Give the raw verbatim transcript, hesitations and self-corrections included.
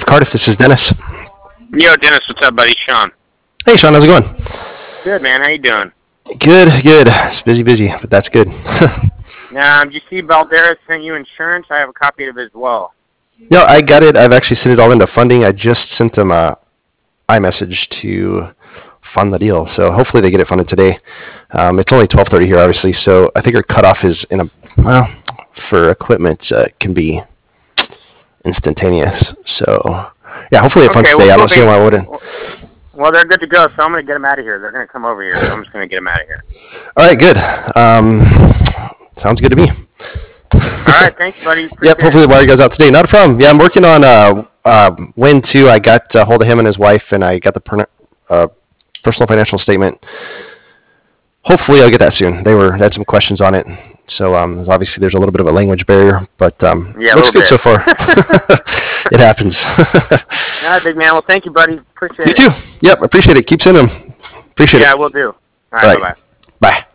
of Cardiff. This is Dennis. Yo, Dennis, what's up, buddy? Sean. Hey, Sean. How's it going? Good, man. How you doing? Good, good. It's busy, busy, but that's good. Now, um, did you see Balderas sent you insurance? I have a copy of it as well. No, I got it. I've actually sent it all into funding. I just sent them a iMessage to fund the deal, so hopefully they get it funded today. Um, it's only twelve thirty here, obviously, so I think our cutoff is in a well for equipment uh, can be instantaneous. So yeah, hopefully it funds Okay, today. well, I don't cool see thing- why it wouldn't. Well, they're good to go, so I'm going to get them out of here. They're going to come over here, so I'm just going to get them out of here. All right, good. Um, sounds good to me. All right, thanks, buddy. Yep, Appreciate hopefully it. the wire goes out today. Not a problem. Yeah, I'm working on uh, uh, Win two. I got a hold of him and his wife, and I got the per- uh, personal financial statement. Hopefully I'll get that soon. They were they had some questions on it. So um, obviously there's a little bit of a language barrier, but um, Yeah, a looks good little so far. It happens. All right, big man. Well, thank you, buddy. Appreciate You it. too. Yep, appreciate it. Keep sending them. Appreciate Yeah, I it. will do. All All right, right. bye-bye. Bye.